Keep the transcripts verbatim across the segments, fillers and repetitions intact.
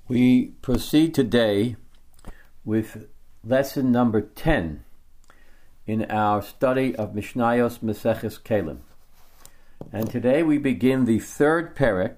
We proceed today with lesson number ten in our study of Mishnayos Maseches Kelim. And today we begin the third perek,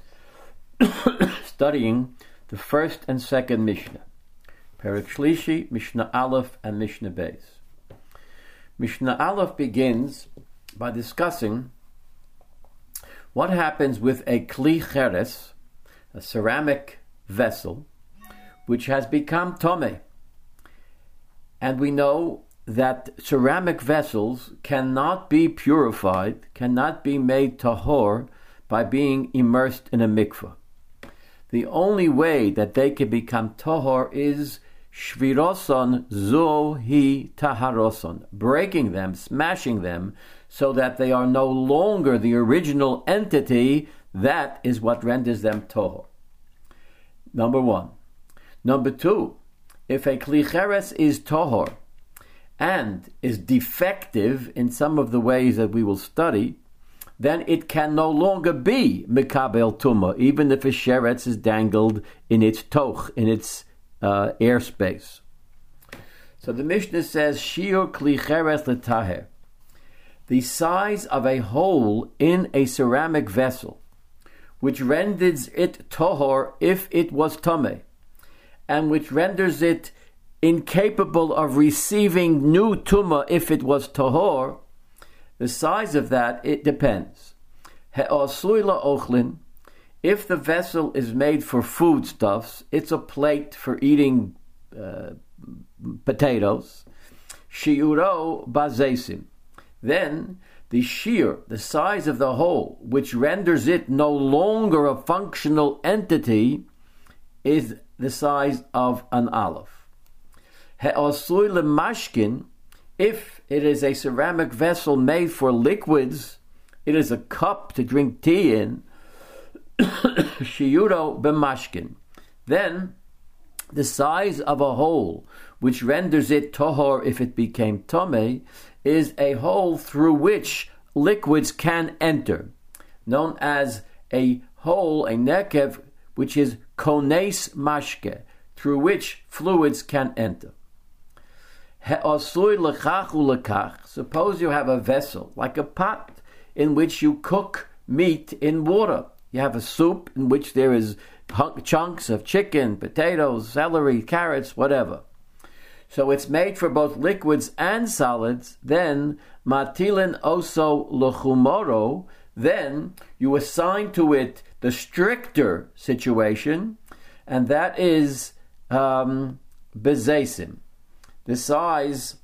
studying the first and second Mishnah. Perek Shlishi, Mishnah Aleph, and Mishnah Beis. Mishnah Aleph begins by discussing what happens with a kli cheres, a ceramic vessel, which has become tomei. And we know that ceramic vessels cannot be purified, cannot be made tahor by being immersed in a mikveh. The only way that they can become tahor is shviroson zo hi taharoson, breaking them, smashing them, so that they are no longer the original entity. That is what renders them tahor. Number one. Number two, if a kli cheres is tahor and is defective in some of the ways that we will study, then it can no longer be mikabel tumah, even if a sheretz is dangled in its toch, in its uh, airspace. So the Mishnah says, shiur kli cheres letaher, the size of a hole in a ceramic vessel, which renders it tohor if it was tameh, and which renders it incapable of receiving new tumah if it was tohor. The size of that, it depends. He'asui la'ochlin, if the vessel is made for foodstuffs, it's a plate for eating uh, potatoes. Shiuro bazesim, then the shear, the size of the hole, which renders it no longer a functional entity, is the size of an aleph. He'asui lemashkin, if it is a ceramic vessel made for liquids, it is a cup to drink tea in, shiuro b'mashkin, then the size of a hole, which renders it tohor if it became tomei, is a hole through which liquids can enter, known as a hole, a nekev, which is kones mashke, through which fluids can enter. He'asui lekach ulekach, suppose you have a vessel, like a pot, in which you cook meat in water. You have a soup in which there is chunks of chicken, potatoes, celery, carrots, whatever. So it's made for both liquids and solids. Then matilin oso lechumoro, then you assign to it the stricter situation, and that is um, bezesim, the size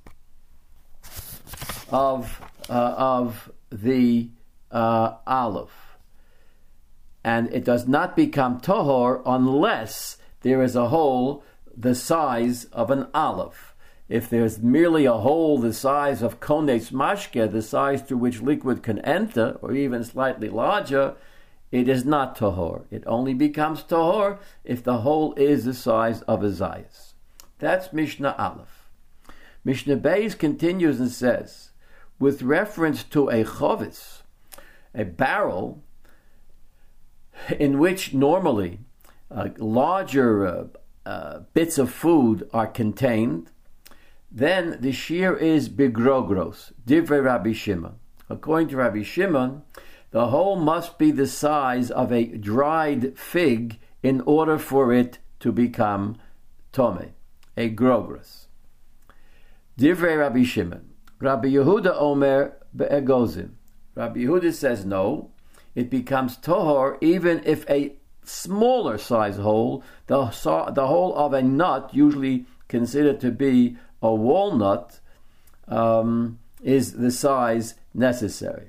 of uh, of the uh, aleph, and it does not become tohor unless there is a hole the size of an aleph. If there's merely a hole the size of kones mashke, the size through which liquid can enter, or even slightly larger, it is not tahor. It only becomes tahor if the hole is the size of a zayas. That's Mishnah Aleph. Mishnah Beis continues and says, with reference to a chovis, a barrel in which normally uh, larger uh, uh, bits of food are contained, then the shear is bigrogros, divrei Rabbi Shimon. According to Rabbi Shimon, the hole must be the size of a dried fig in order for it to become tomei, a grogros. Divrei Rabbi Shimon. Rabbi Yehuda Omer be'egozim. Rabbi Yehuda says no, it becomes tohor even if a smaller size hole, the, the hole of a nut, usually considered to be a walnut, um, is the size necessary.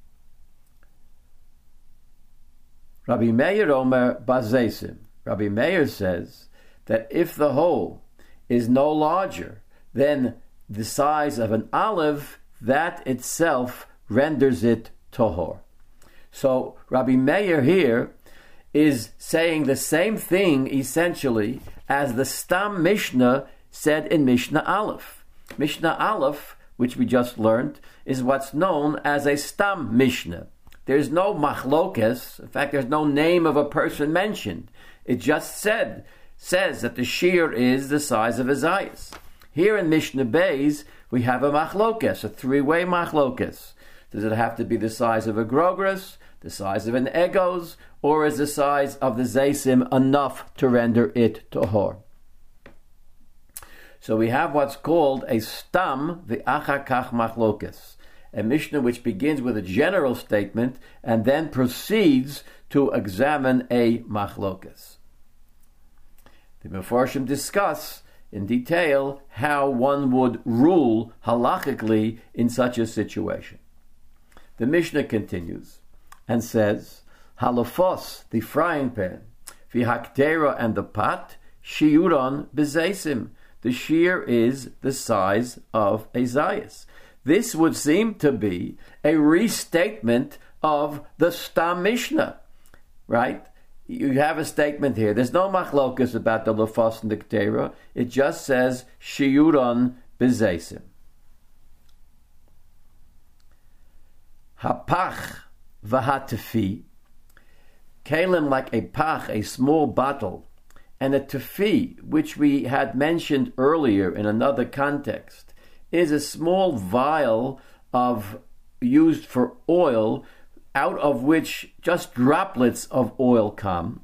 Rabbi Meir Omer bazesim. Rabbi Meir says that if the hole is no larger than the size of an olive, that itself renders it tohor. So Rabbi Meir here is saying the same thing essentially as the Stam Mishnah said in Mishnah Aleph. Mishnah Aleph, which we just learned, is what's known as a Stam Mishnah. There's no machlokes. In fact, there's no name of a person mentioned. It just said says that the shear is the size of a zayis. Here in Mishnah Beis, we have a machlokes, a three-way machlokes. Does it have to be the size of a grogras, the size of an egos, or is the size of the zaysim enough to render it tohor? So we have what's called a stam v'achar kach machlokes, a Mishnah which begins with a general statement and then proceeds to examine a machlokes. The Mefarshim discuss in detail how one would rule halachically in such a situation. The Mishnah continues and says, halafos, the frying pan, v'haktera, and the pot, shiuron b'zeisim. The shear is the size of a zayis. This would seem to be a restatement of the Stam Mishnah, right? You have a statement here. There's no machlokas about the lefos and the ktera. It just says shiuron b'zeisim. Hapach v'hatefi, kalim like a pach, a small bottle, and a tefi, which we had mentioned earlier in another context, is a small vial of used for oil, out of which just droplets of oil come.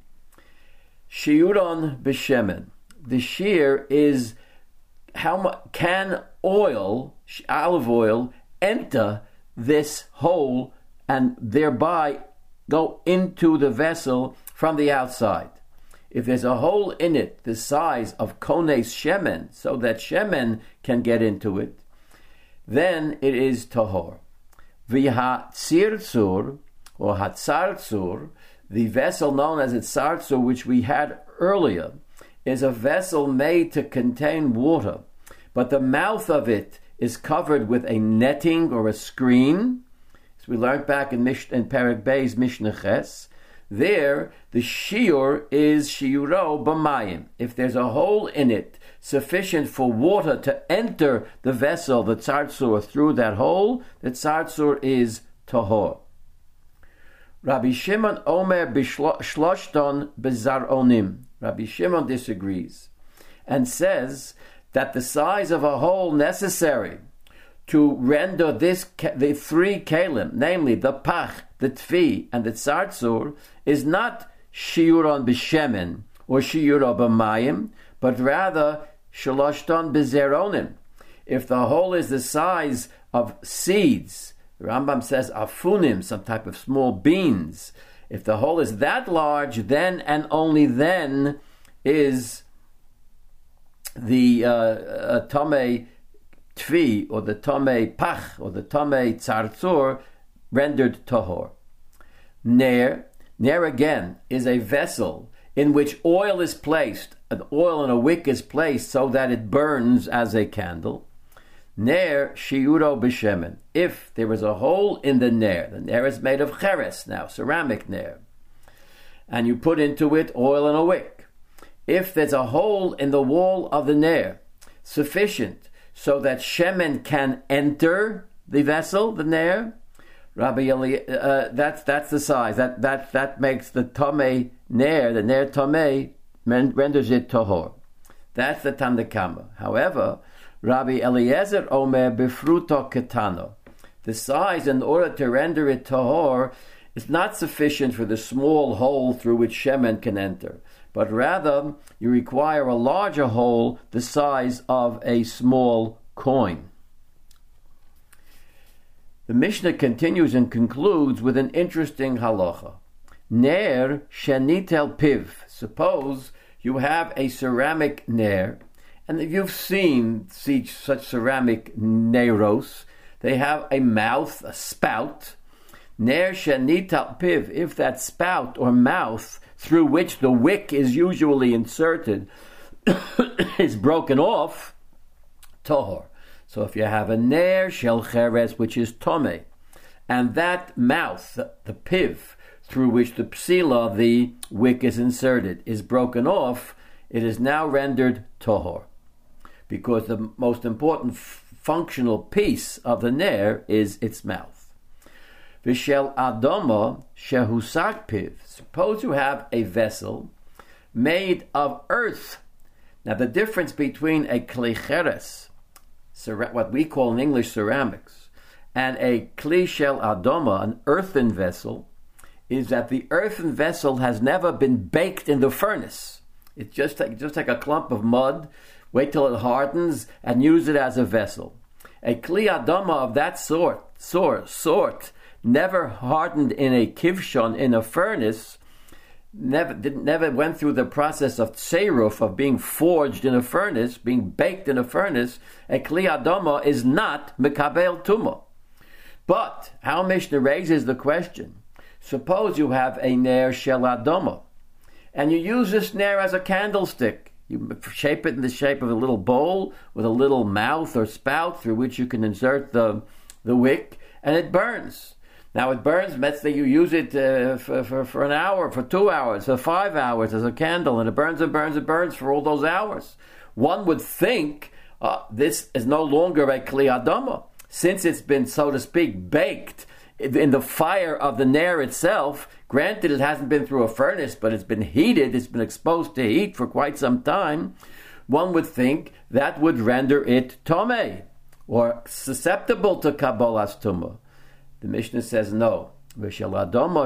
Shiuron b'shemen. The shear is how much can oil, olive oil, enter this hole and thereby go into the vessel from the outside. If there's a hole in it the size of kones shemen, so that shemen can get into it, then it is tahor. V'ha tzirzur, or hatzarzur, the vessel known as a tzarzur, which we had earlier, is a vessel made to contain water, but the mouth of it is covered with a netting or a screen. As we learned back in, Mish- in Perek Beis Mishnah Ches, there the shiur is shiuro b'mayim. If there's a hole in it sufficient for water to enter the vessel, the tzarzur, through that hole, the tzarzur is tahor. Rabbi Shimon omer b'shloshton bezaronim. Rabbi Shimon disagrees and says that the size of a hole necessary to render this the three kalim, namely the pach, the tfi, and the tzarzur, is not shiuron b'shemen or shiuro b'mayim, but rather shloshton bezeronim. If the hole is the size of seeds, the Rambam says afunim, some type of small beans. If the hole is that large, then and only then is the uh, uh, tomei tfi, or the tomei pach, or the tomei tzarzur, rendered tahor. Ner, ner again, is a vessel in which oil is placed, an oil in a wick is placed so that it burns as a candle. Ner shiuro b'shemen. If there is a hole in the ner, the ner is made of cheres now, ceramic ner, and you put into it oil in a wick. If there's a hole in the wall of the ner, sufficient so that shemen can enter the vessel, the ner, Rabbi Eli, uh, that's that's the size. That that that makes the tomei ner, the ner tomei, renders it tahor. That's the Tandakama. However, Rabbi Eliezer omer befruto ketano. The size, in order to render it tahor, is not sufficient for the small hole through which shemen can enter, but rather you require a larger hole the size of a small coin. The Mishnah continues and concludes with an interesting halacha. Ner shenitel piv. Suppose you have a ceramic ner, and if you've seen see such ceramic neros, they have a mouth, a spout. Ner shenitel piv. If that spout or mouth through which the wick is usually inserted is broken off, tohor. So if you have a ner shel cheres, which is tomei, and that mouth, the, the piv, through which the psila, the wick, is inserted, is broken off, it is now rendered tohor, because the most important f- functional piece of the ner is its mouth. V'shel adoma shehusak piv. Suppose you have a vessel made of earth. Now the difference between a kli cheres, what we call in English ceramics, and a kli shel adoma, an earthen vessel, is that the earthen vessel has never been baked in the furnace. It's just like, just like a clump of mud, wait till it hardens, and use it as a vessel. A kli adoma of that sort, sort, sort, never hardened in a kivshon, in a furnace, never didn't, never went through the process of tseiruf, of being forged in a furnace, being baked in a furnace. A kli adoma is not mekabel tumah. But how Mishnah raises the question, suppose you have a ner shel adoma, and you use this ner as a candlestick. You shape it in the shape of a little bowl with a little mouth or spout through which you can insert the, the wick, and it burns. Now it burns, let's say you use it uh, for, for, for an hour, for two hours, for five hours as a candle, and it burns and burns and burns for all those hours. One would think uh, this is no longer a kli adama, since it's been, so to speak, baked in the fire of the ner itself. Granted, it hasn't been through a furnace, but it's been heated, it's been exposed to heat for quite some time. One would think that would render it tomei, or susceptible to kabbalas tumah. The Mishnah says no. If you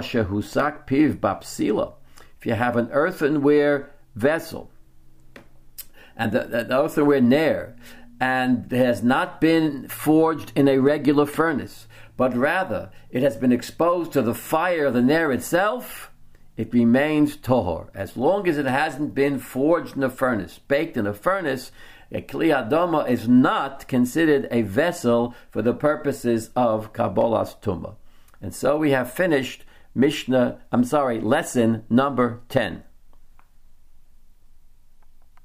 have an earthenware vessel, and the, the earthenware ner, and it has not been forged in a regular furnace, but rather it has been exposed to the fire of the ner itself, it remains tohor. As long as it hasn't been forged in a furnace, baked in a furnace, a kli adoma is not considered a vessel for the purposes of kabbalas tumah. And so we have finished Mishnah, I'm sorry, lesson number ten.